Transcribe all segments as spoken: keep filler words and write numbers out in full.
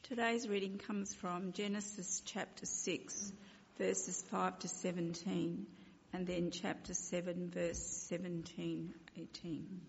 Today's reading comes from Genesis chapter six, verses five to seventeen, and then chapter seven, verse seventeen, eighteen.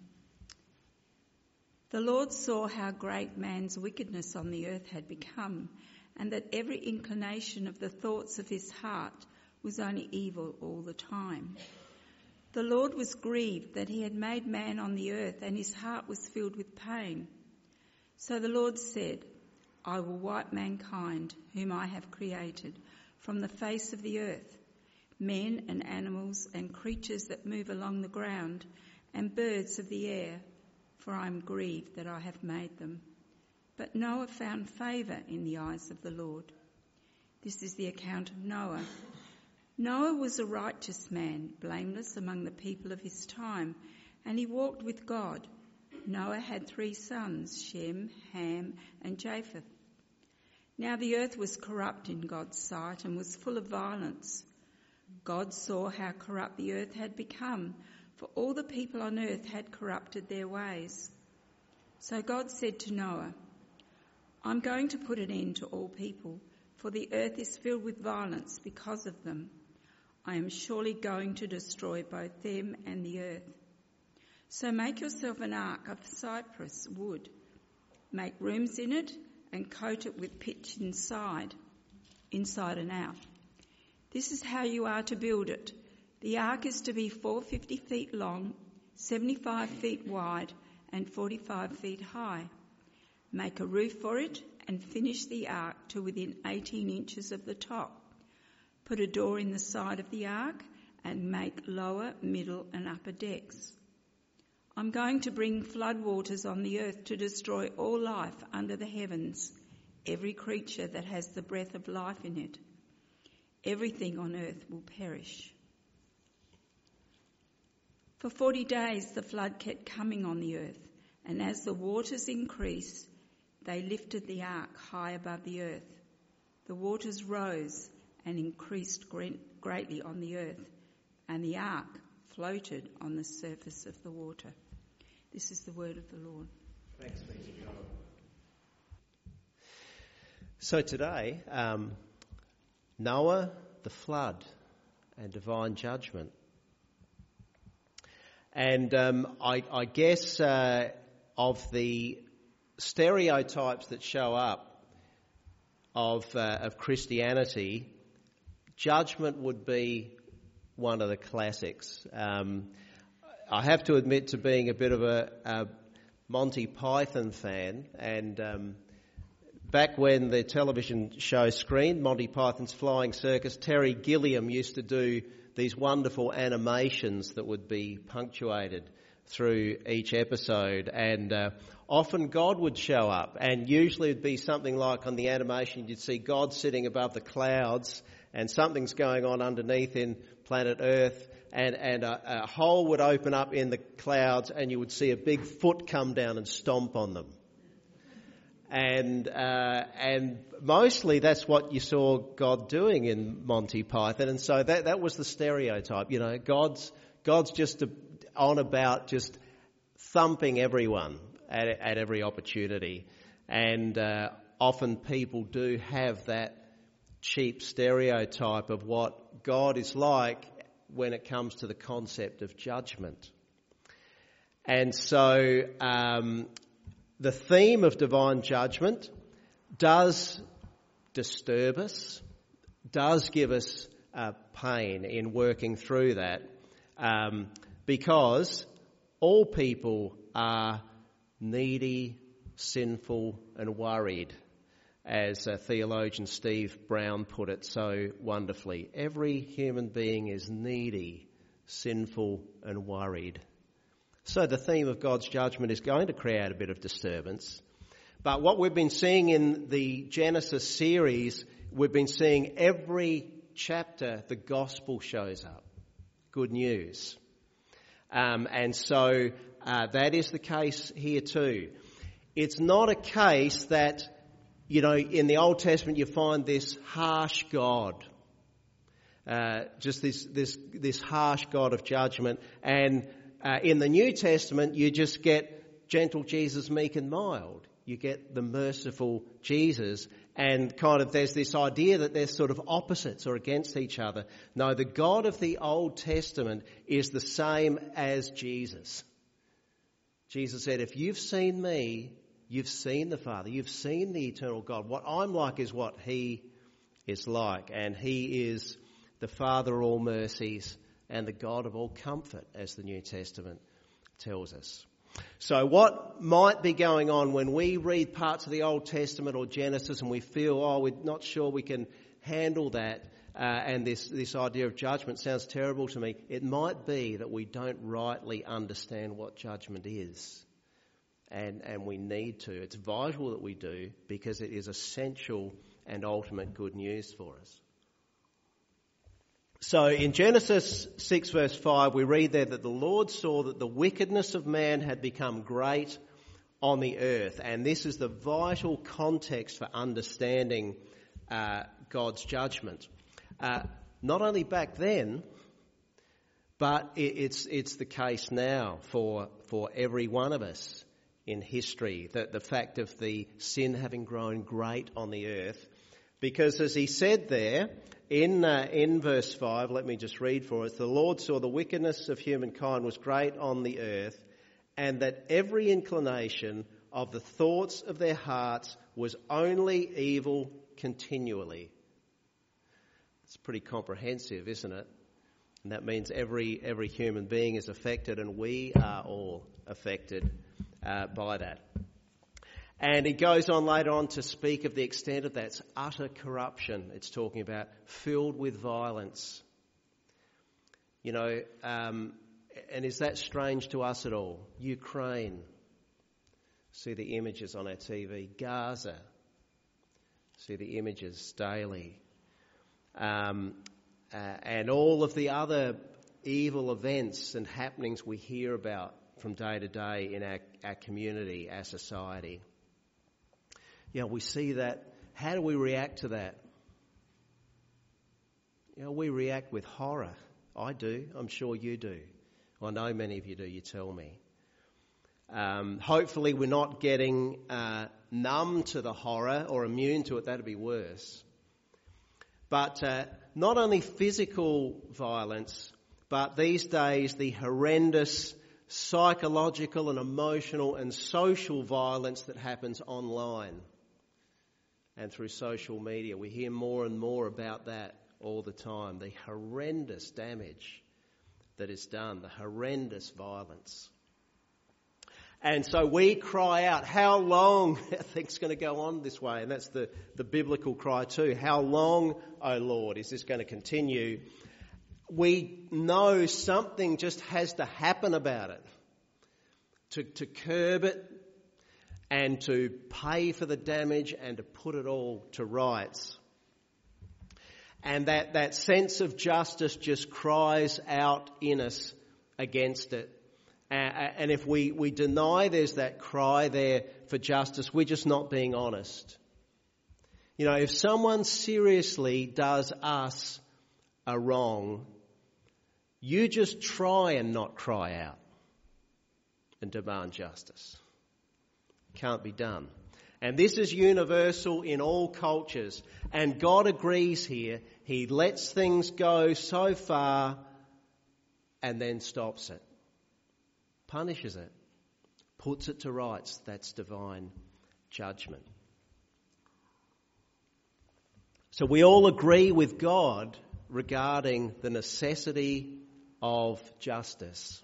The Lord saw how great man's wickedness on the earth had become, and that every inclination of the thoughts of his heart was only evil all the time. The Lord was grieved that he had made man on the earth, and his heart was filled with pain. So the Lord said, I will wipe mankind, whom I have created, from the face of the earth, men and animals and creatures that move along the ground, and birds of the air, for I am grieved that I have made them. But Noah found favour in the eyes of the Lord. This is the account of Noah. Noah was a righteous man, blameless among the people of his time, and he walked with God. Noah had three sons, Shem, Ham, and Japheth. Now the earth was corrupt in God's sight and was full of violence. God saw how corrupt the earth had become, for all the people on earth had corrupted their ways. So God said to Noah, I'm going to put an end to all people, for the earth is filled with violence because of them. I am surely going to destroy both them and the earth. So make yourself an ark of cypress wood. Make rooms in it and coat it with pitch inside, inside and out. This is how you are to build it. The ark is to be four hundred fifty feet long, seventy-five feet wide, and forty-five feet high. Make a roof for it and finish the ark to within eighteen inches of the top. Put a door in the side of the ark and make lower, middle and upper decks. I'm going to bring flood waters on the earth to destroy all life under the heavens, every creature that has the breath of life in it. Everything on earth will perish. For forty days the flood kept coming on the earth, and as the waters increased, they lifted the ark high above the earth. The waters rose and increased greatly on the earth, and the ark floated on the surface of the water. This is the word of the Lord. Thanks be to God. So today, um, Noah, the flood, and divine judgment. And um, I, I guess uh, of the stereotypes that show up of uh, of Christianity, judgment would be one of the classics. Um, I have to admit to being a bit of a, a Monty Python fan, and um, back when the television show screened, Monty Python's Flying Circus, Terry Gilliam used to do these wonderful animations that would be punctuated through each episode, and uh, often God would show up, and usually it would be something like on the animation you'd see God sitting above the clouds and something's going on underneath in planet Earth, and, and a, a hole would open up in the clouds and you would see a big foot come down and stomp on them. And uh, and mostly that's what you saw God doing in Monty Python, and so that that was the stereotype. You know, God's God's just a, on about just thumping everyone at at every opportunity, and uh, often people do have that cheap stereotype of what God is like when it comes to the concept of judgment. And so um, the theme of divine judgment does disturb us, does give us uh, pain in working through that, um, because all people are needy, sinful and worried, as uh, theologian Steve Brown put it so wonderfully. Every human being is needy, sinful and worried. So the theme of God's judgment is going to create a bit of disturbance. But what we've been seeing in the Genesis series, we've been seeing every chapter the gospel shows up. Good news. Um, and so uh, that is the case here too. It's not a case that, you know, in the Old Testament you find this harsh God, uh, just this this this harsh God of judgment, and uh, in the New Testament you just get gentle Jesus, meek and mild. You get the merciful Jesus, and kind of there's this idea that they're sort of opposites or against each other. No, the God of the Old Testament is the same as Jesus. Jesus said, if you've seen me, you've seen the Father. You've seen the eternal God. What I'm like is what he is like. And he is the Father of all mercies and the God of all comfort, as the New Testament tells us. So what might be going on when we read parts of the Old Testament or Genesis and we feel, oh, we're not sure we can handle that, uh, and this, this idea of judgment sounds terrible to me. It might be that we don't rightly understand what judgment is. And, and we need to. It's vital that we do, because it is essential and ultimate good news for us. So in Genesis six verse five, we read there that the Lord saw that the wickedness of man had become great on the earth. And this is the vital context for understanding uh, God's judgment. Uh, not only back then, but it, it's it's the case now for for every one of us in history, that the fact of the sin having grown great on the earth. Because as he said there, in uh, in verse five, let me just read for us, the Lord saw the wickedness of humankind was great on the earth, and that every inclination of the thoughts of their hearts was only evil continually. It's pretty comprehensive, isn't it? And that means every every human being is affected, and we are all affected uh, by that. And he goes on later on to speak of the extent of that. It's utter corruption. It's talking about filled with violence. You know, um, and is that strange to us at all? Ukraine. See the images on our T V. Gaza. See the images daily. Um, uh, and all of the other evil events and happenings we hear about from day to day in our, our community, our society. You know, we see that. How do we react to that? You know, we react with horror. I do. I'm sure you do. I know many of you do. You tell me. Um, hopefully we're not getting uh, numb to the horror or immune to it. That'd be worse. But uh, not only physical violence, but these days the horrendous psychological and emotional and social violence that happens online and through social media. We hear more and more about that all the time. The horrendous damage that is done, the horrendous violence. And so we cry out, how long are things going to go on this way? And that's the, the biblical cry too. How long, O Lord, is this going to continue? We know something just has to happen about it to, to curb it and to pay for the damage and to put it all to rights. And that, that sense of justice just cries out in us against it. Uh, and if we, we deny there's that cry there for justice, we're just not being honest. You know, if someone seriously does us a wrong, you just try and not cry out and demand justice. Can't be done. And this is universal in all cultures. And God agrees here. He lets things go so far and then stops it. Punishes it. Puts it to rights. That's divine judgment. So we all agree with God regarding the necessity of justice.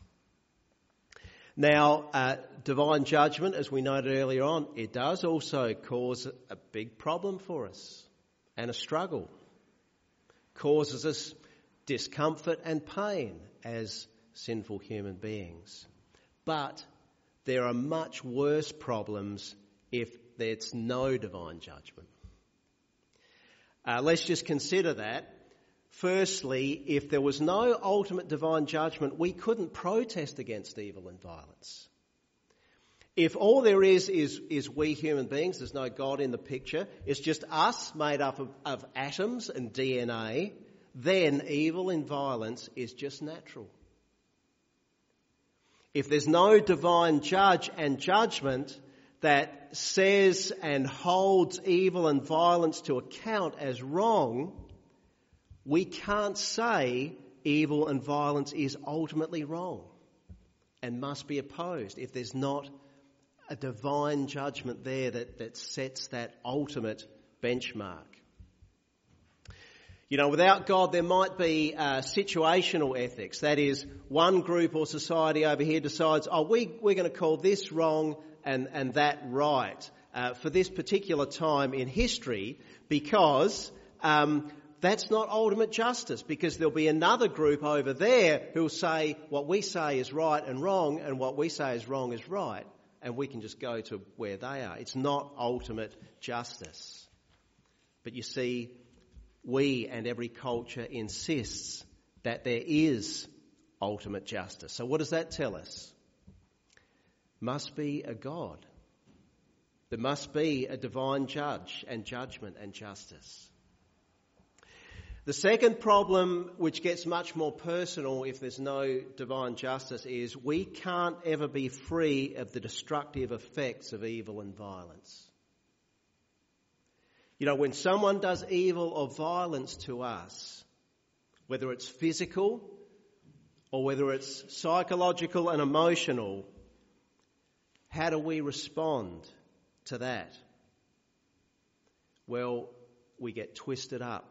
Now, uh, divine judgment, as we noted earlier on, it does also cause a big problem for us and a struggle. Causes us discomfort and pain as sinful human beings. But there are much worse problems if there's no divine judgment. Uh, let's just consider that. Firstly, if there was no ultimate divine judgment, we couldn't protest against evil and violence. If all there is is, is we human beings, there's no God in the picture, it's just us made up of, of atoms and D N A, then evil and violence is just natural. If there's no divine judge and judgment, that says and holds evil and violence to account as wrong, we can't say evil and violence is ultimately wrong and must be opposed if there's not a divine judgment there that, that sets that ultimate benchmark. You know, without God, there might be uh, situational ethics. That is, one group or society over here decides, oh, we, we're going to call this wrong and, and that right uh, for this particular time in history, because um, that's not ultimate justice, because there'll be another group over there who'll say what we say is right and wrong, and what we say is wrong is right, and we can just go to where they are. It's not ultimate justice. But you see, we and every culture insists that there is ultimate justice. So what does that tell us? Must be a God. There must be a divine judge and judgment and justice. The second problem, which gets much more personal if there's no divine justice, is we can't ever be free of the destructive effects of evil and violence. You know, when someone does evil or violence to us, whether it's physical or whether it's psychological and emotional, how do we respond to that? Well, we get twisted up.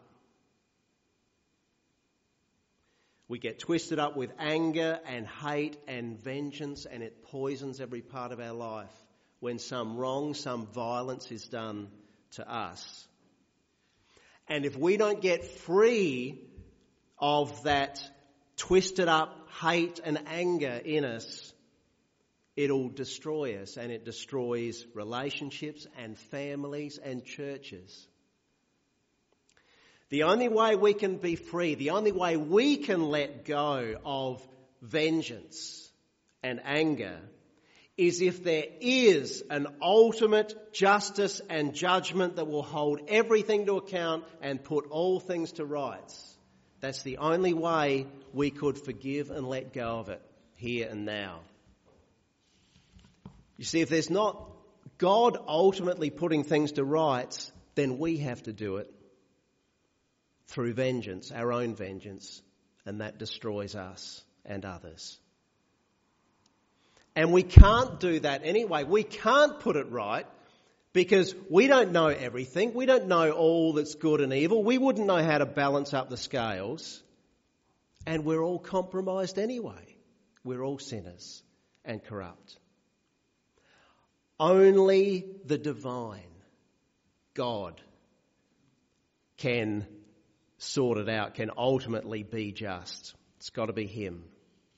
We get twisted up with anger and hate and vengeance, and it poisons every part of our life when some wrong, some violence is done to us. And if we don't get free of that twisted up hate and anger in us, it'll destroy us, and it destroys relationships and families and churches. The only way we can be free, the only way we can let go of vengeance and anger is if there is an ultimate justice and judgment that will hold everything to account and put all things to rights. That's the only way we could forgive and let go of it here and now. You see, if there's not God ultimately putting things to rights, then we have to do it through vengeance, our own vengeance, and that destroys us and others. And we can't do that anyway. We can't put it right because we don't know everything. We don't know all that's good and evil. We wouldn't know how to balance up the scales. And we're all compromised anyway. We're all sinners and corrupt. Only the divine God can sort it out, can ultimately be just. It's got to be Him.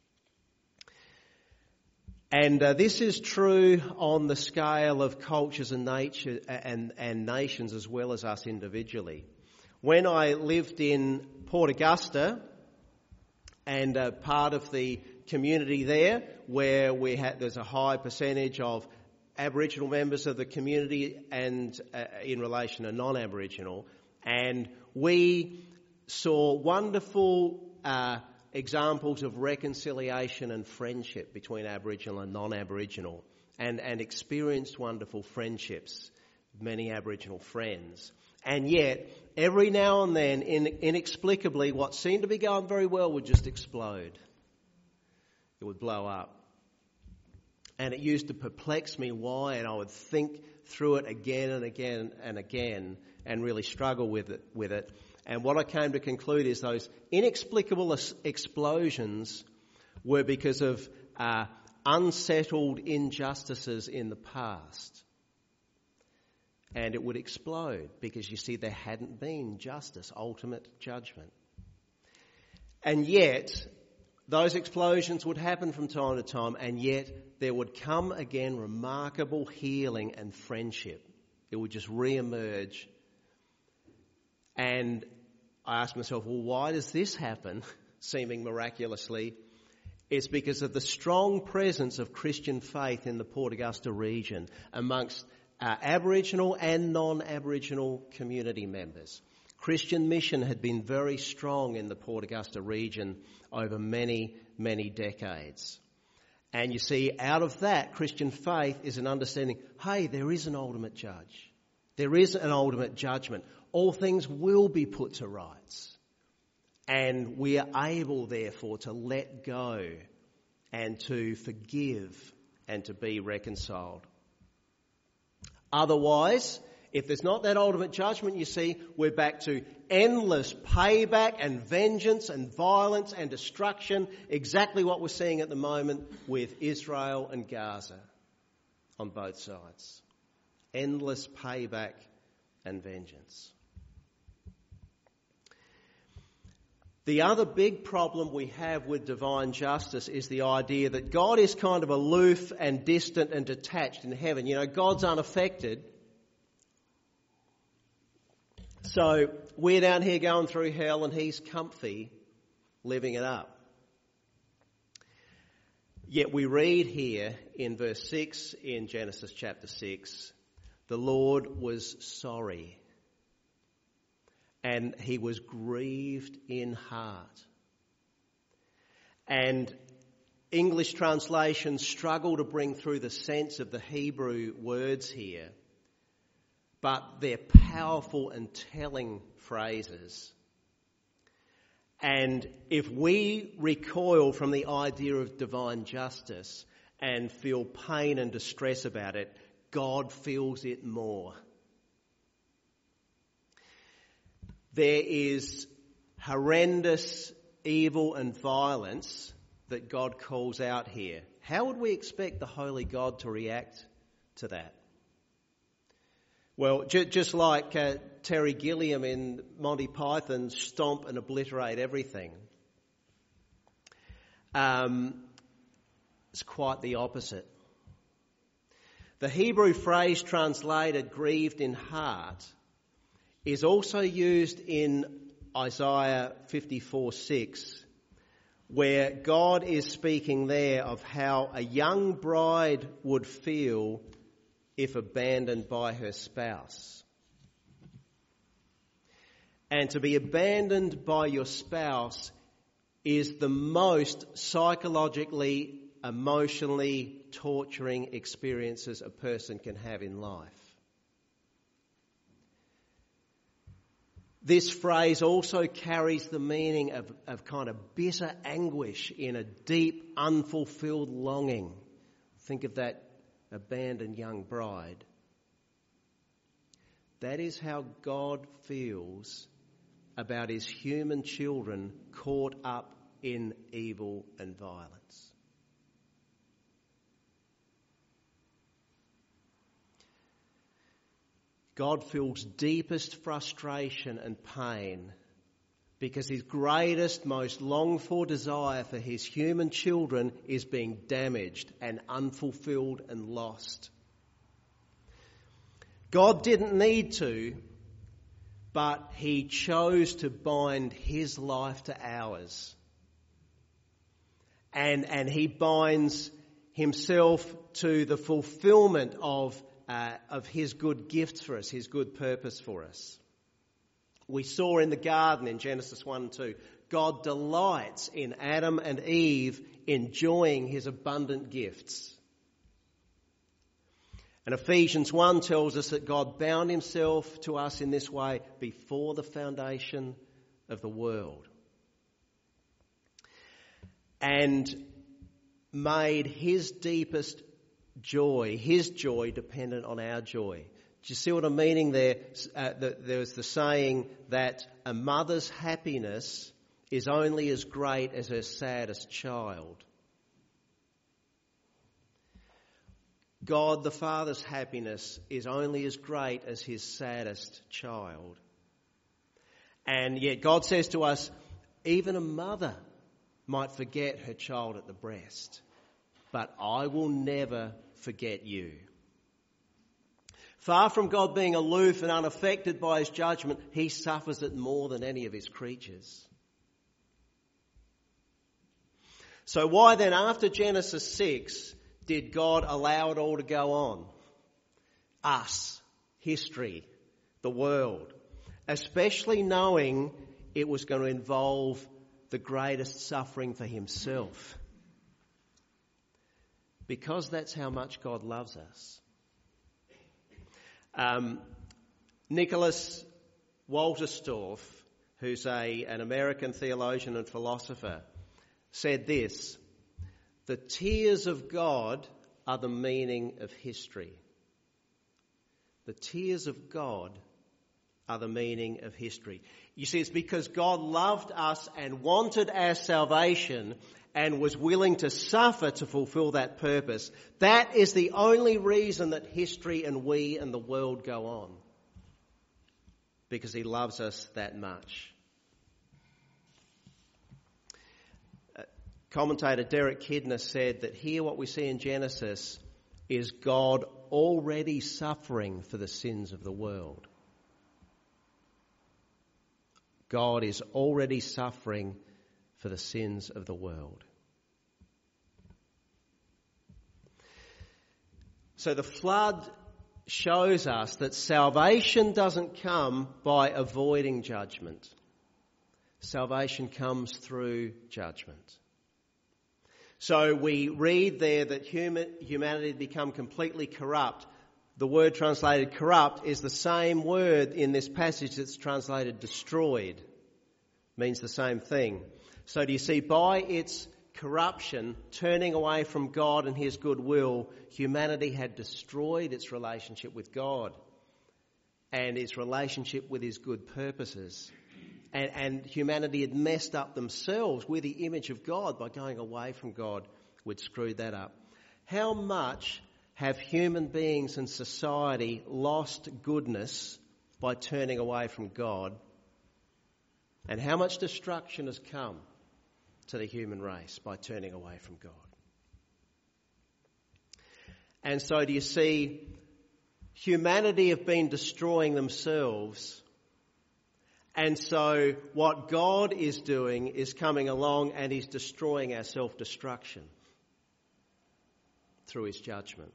And uh, this is true on the scale of cultures and nature and, and nations as well as us individually. When I lived in Port Augusta, and uh, part of the community there, where we had there's a high percentage of Aboriginal members of the community and uh, in relation to non-Aboriginal, and we saw wonderful Uh, examples of reconciliation and friendship between Aboriginal and non-Aboriginal, and, and experienced wonderful friendships, many Aboriginal friends. And yet, every now and then, in, inexplicably, what seemed to be going very well would just explode. It would blow up. And it used to perplex me why, and I would think through it again and again and again and really struggle with it. With it. And what I came to conclude is those inexplicable explosions were because of uh, unsettled injustices in the past. And it would explode because, you see, there hadn't been justice, ultimate judgment. And yet, those explosions would happen from time to time, and yet there would come again remarkable healing and friendship. It would just re-emerge. And I asked myself, well, why does this happen, seeming miraculously? It's because of the strong presence of Christian faith in the Port Augusta region amongst uh, Aboriginal and non-Aboriginal community members. Christian mission had been very strong in the Port Augusta region over many, many decades. And you see, out of that, Christian faith is an understanding, hey, there is an ultimate judge. There is an ultimate judgment. All things will be put to rights. And we are able, therefore, to let go and to forgive and to be reconciled. Otherwise, if there's not that ultimate judgment, you see, we're back to endless payback and vengeance and violence and destruction, exactly what we're seeing at the moment with Israel and Gaza on both sides. Endless payback and vengeance. The other big problem we have with divine justice is the idea that God is kind of aloof and distant and detached in heaven. You know, God's unaffected. So we're down here going through hell and he's comfy living it up. Yet we read here in verse six in Genesis chapter six, the Lord was sorry and he was grieved in heart. And English translations struggle to bring through the sense of the Hebrew words here, but they're powerful and telling phrases. And if we recoil from the idea of divine justice and feel pain and distress about it, God feels it more. There is horrendous evil and violence that God calls out here. How would we expect the holy God to react to that? Well, ju- just like uh, Terry Gilliam in Monty Python's Stomp and Obliterate Everything, um, it's quite the opposite. The Hebrew phrase translated grieved in heart is also used in Isaiah fifty-four six, where God is speaking there of how a young bride would feel if abandoned by her spouse. And to be abandoned by your spouse is the most psychologically, emotionally torturing experiences a person can have in life. This phrase also carries the meaning of, of kind of bitter anguish in a deep, unfulfilled longing. Think of that abandoned young bride. That is how God feels about his human children caught up in evil and violence. God feels deepest frustration and pain because his greatest, most longed for desire for his human children is being damaged and unfulfilled and lost. God didn't need to, but he chose to bind his life to ours. And, and he binds himself to the fulfillment of Uh, of his good gifts for us, his good purpose for us. We saw in the garden in Genesis one and two, God delights in Adam and Eve enjoying his abundant gifts. And Ephesians one tells us that God bound himself to us in this way before the foundation of the world. And made his deepest joy, his joy, dependent on our joy. Do you see what I'm meaning there? Uh, the, there's the saying that a mother's happiness is only as great as her saddest child. God the Father's happiness is only as great as his saddest child. And yet God says to us, even a mother might forget her child at the breast, but I will never forget you. Far from God being aloof and unaffected by his judgment, he suffers it more than any of his creatures. So why then, after Genesis six, did God allow it all to go on? Us, history, the world, especially knowing it was going to involve the greatest suffering for himself. because that's how much God loves us. Um, Nicholas Walterstorff, who's a, an American theologian and philosopher, said this: "The tears of God are the meaning of history." The tears of God are the meaning of history. You see, it's because God loved us and wanted our salvation and was willing to suffer to fulfill that purpose. That is the only reason that history and we and the world go on. Because he loves us that much. Uh, commentator Derek Kidner said that here what we see in Genesis is God already suffering for the sins of the world. God is already suffering for the sins of the world. So the flood shows us that salvation doesn't come by avoiding judgment. Salvation comes through judgment. So we read there that human, humanity had become completely corrupt. The word translated corrupt is the same word in this passage that's translated destroyed. Means the same thing. So do you see, by its corruption, turning away from God and his goodwill, humanity had destroyed its relationship with God and its relationship with his good purposes. And, and humanity had messed up themselves with the image of God by going away from God. We'd screwed that up. How much have human beings and society lost goodness by turning away from God? And how much destruction has come to the human race by turning away from God? And so do you see, humanity have been destroying themselves. And so what God is doing is coming along and he's destroying our self-destruction through his judgment.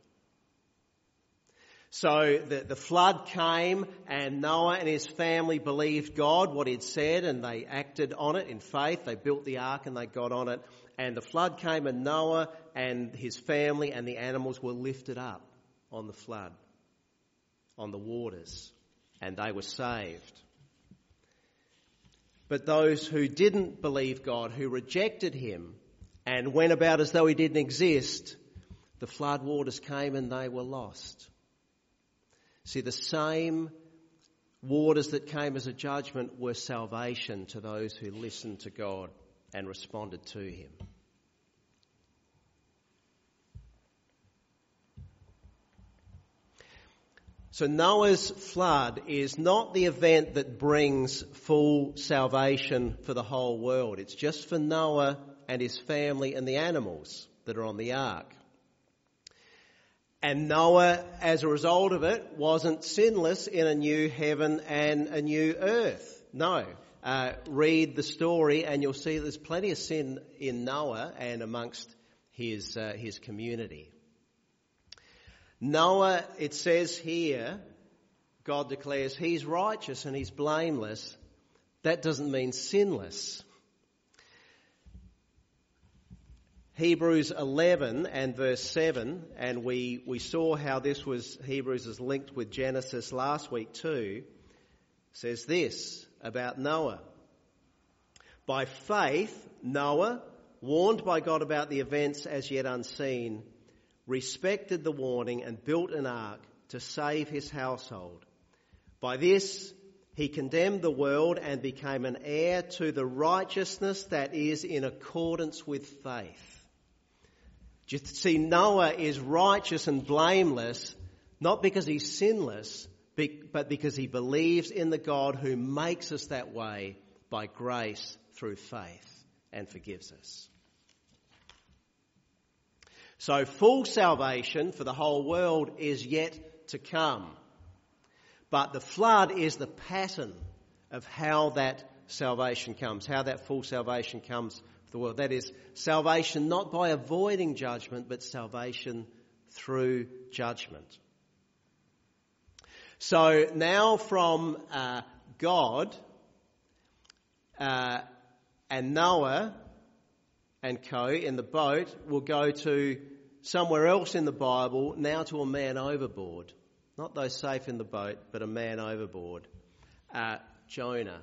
So the, the flood came and Noah and his family believed God, what he'd said, and they acted on it in faith. They built the ark and they got on it. And the flood came and Noah and his family and the animals were lifted up on the flood, on the waters, and they were saved. But those who didn't believe God, who rejected him and went about as though he didn't exist, the flood waters came and they were lost. See, the same waters that came as a judgment were salvation to those who listened to God and responded to him. So Noah's flood is not the event that brings full salvation for the whole world. It's just for Noah and his family and the animals that are on the ark. And Noah, as a result of it, wasn't sinless in a new heaven and a new earth. No. Uh, read the story and you'll see there's plenty of sin in Noah and amongst his uh, his community. Noah, it says here, God declares he's righteous and he's blameless. That doesn't mean sinless. Hebrews eleven and verse seven, and we, we saw how this was, Hebrews is linked with Genesis last week too, says this about Noah. By faith, Noah, warned by God about the events as yet unseen, respected the warning and built an ark to save his household. By this, he condemned the world and became an heir to the righteousness that is in accordance with faith. You see, Noah is righteous and blameless, not because he's sinless, but because he believes in the God who makes us that way by grace through faith and forgives us. So full salvation for the whole world is yet to come. But the flood is the pattern of how that salvation comes, how that full salvation comes the world. That is salvation not by avoiding judgment, but salvation through judgment. So now from uh, God uh, and Noah and co in the boat, we'll go to somewhere else in the Bible, now to a man overboard. Not those safe in the boat, but a man overboard. Uh, Jonah.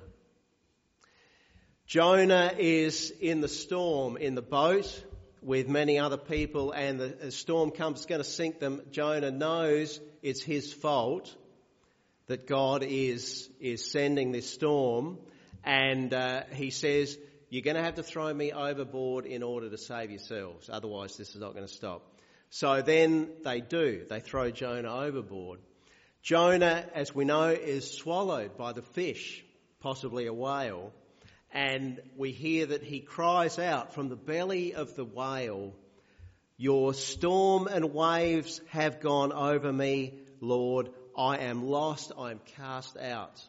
Jonah is in the storm in the boat with many other people, and the, the storm comes, it's going to sink them. Jonah knows it's his fault that God is is sending this storm, and uh, he says, you're going to have to throw me overboard in order to save yourselves, otherwise this is not going to stop. So then they do, they throw Jonah overboard. Jonah, as we know, is swallowed by the fish, possibly a whale, and we hear that he cries out from the belly of the whale, your storm and waves have gone over me, Lord. I am lost, I am cast out.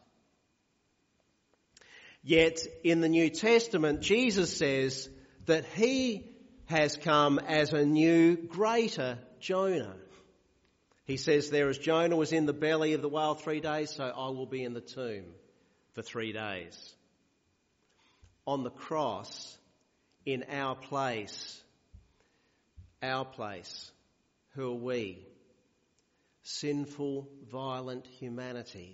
Yet in the New Testament, Jesus says that he has come as a new, greater Jonah. He says there as Jonah was in the belly of the whale three days, so I will be in the tomb for three days. On the cross, in our place, our place, who are we? Sinful, violent humanity.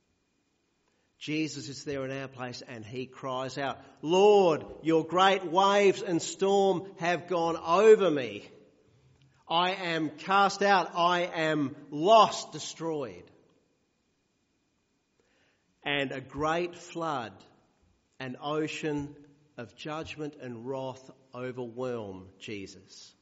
Jesus is there in our place and he cries out, Lord, your great waves and storm have gone over me. I am cast out. I am lost, destroyed. And a great flood, an ocean of judgment and wrath overwhelm Jesus.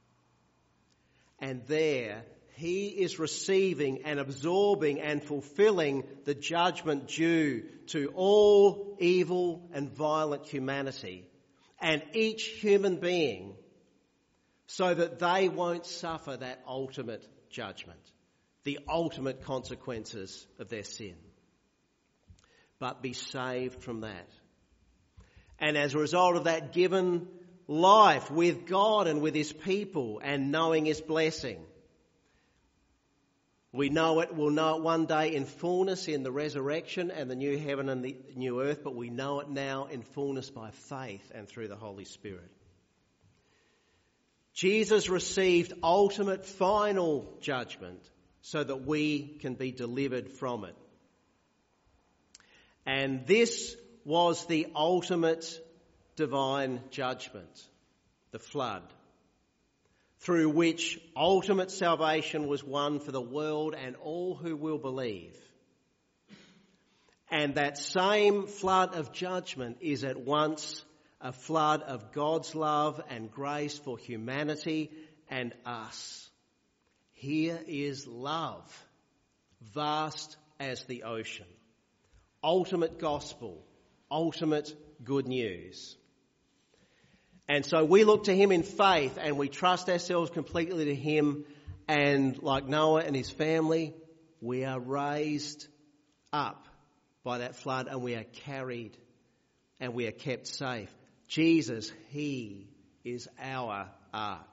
And there he is receiving and absorbing and fulfilling the judgment due to all evil and violent humanity and each human being, so that they won't suffer that ultimate judgment, the ultimate consequences of their sin, but be saved from that. And as a result of that, given life with God and with his people and knowing his blessing. We know it, we'll know it one day in fullness in the resurrection and the new heaven and the new earth, but we know it now in fullness by faith and through the Holy Spirit. Jesus received ultimate final judgment so that we can be delivered from it. And this was the ultimate divine judgment, the flood, through which ultimate salvation was won for the world and all who will believe. And that same flood of judgment is at once a flood of God's love and grace for humanity and us. Here is love, vast as the ocean. Ultimate gospel, ultimate good news. And so we look to him in faith and we trust ourselves completely to him, and like Noah and his family, we are raised up by that flood and we are carried and we are kept safe. Jesus, he is our ark.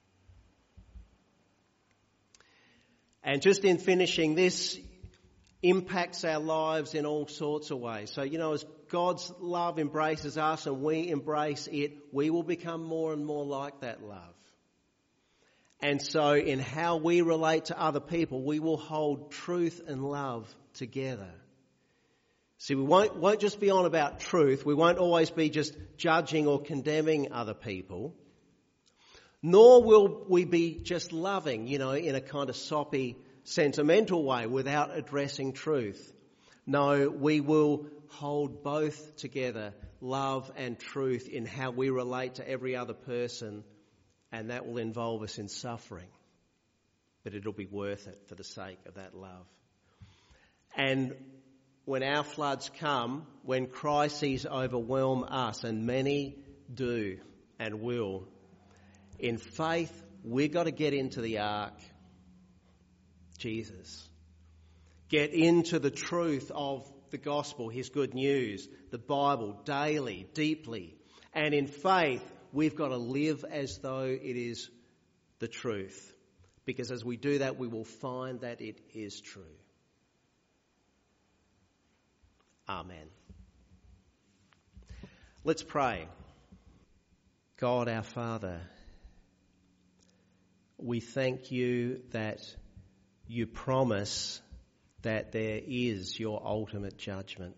And just in finishing, this impacts our lives in all sorts of ways. So, you know, as God's love embraces us and we embrace it, we will become more and more like that love. And so in how we relate to other people, we will hold truth and love together. See, we won't, won't just be on about truth. We won't always be just judging or condemning other people. Nor will we be just loving, you know, in a kind of soppy, sentimental way without addressing truth. No, we will hold both together, love and truth, in how we relate to every other person, and that will involve us in suffering. But it'll be worth it for the sake of that love. And when our floods come, when crises overwhelm us, and many do and will, in faith, we've got to get into the ark, Jesus. Get into the truth of the gospel, his good news, the Bible, daily, deeply. And in faith, we've got to live as though it is the truth. Because as we do that, we will find that it is true. Amen. Let's pray. God our Father, we thank you that you promise that there is your ultimate judgment.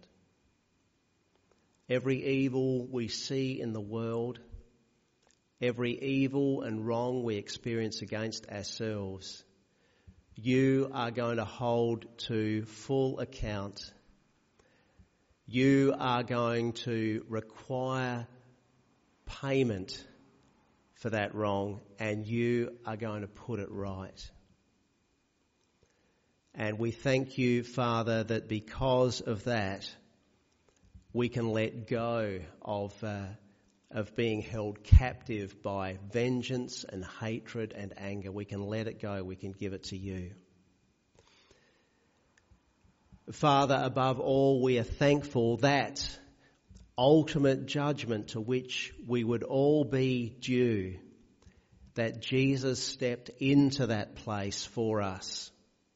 Every evil we see in the world, every evil and wrong we experience against ourselves, you are going to hold to full account. You are going to require payment for that wrong, and you are going to put it right. And we thank you, Father, that because of that, we can let go of uh, of being held captive by vengeance and hatred and anger. We can let it go. We can give it to you. Father, above all, we are thankful that ultimate judgment to which we would all be due, that Jesus stepped into that place for us.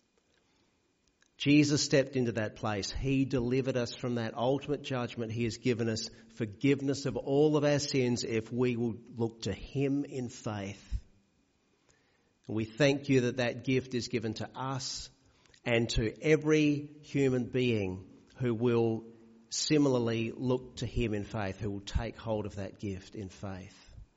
Jesus stepped into that place. He delivered us from that ultimate judgment. He has given us forgiveness of all of our sins if we will look to him in faith. And we thank you that that gift is given to us and to every human being who will similarly look to him in faith, who will take hold of that gift in faith.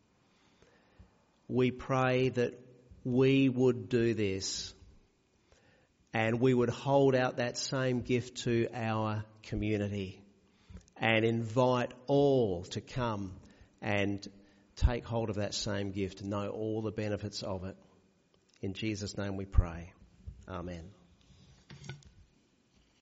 We pray that we would do this and we would hold out that same gift to our community and invite all to come and take hold of that same gift and know all the benefits of it. In Jesus' name we pray. Amen.